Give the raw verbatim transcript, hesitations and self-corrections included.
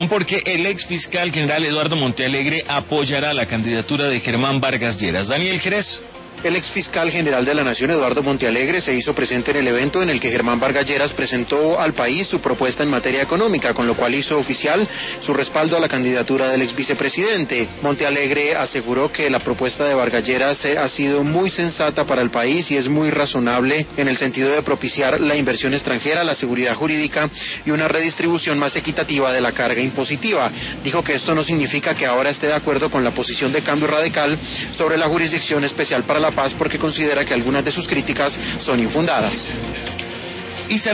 porque el ex fiscal general Eduardo Montealegre apoyará la candidatura de Germán Vargas Lleras. Daniel Jerez. El ex fiscal general de la Nación, Eduardo Montealegre, se hizo presente en el evento en el que Germán Vargas Lleras presentó al país su propuesta en materia económica, con lo cual hizo oficial su respaldo a la candidatura del ex vicepresidente. Montealegre aseguró que la propuesta de Vargas Lleras ha sido muy sensata para el país y es muy razonable en el sentido de propiciar la inversión extranjera, la seguridad jurídica y una redistribución más equitativa de la carga impositiva. Dijo que esto no significa que ahora esté de acuerdo con la posición de Cambio Radical sobre la Jurisdicción Especial para la Paz, porque considera que algunas de sus críticas son infundadas. Y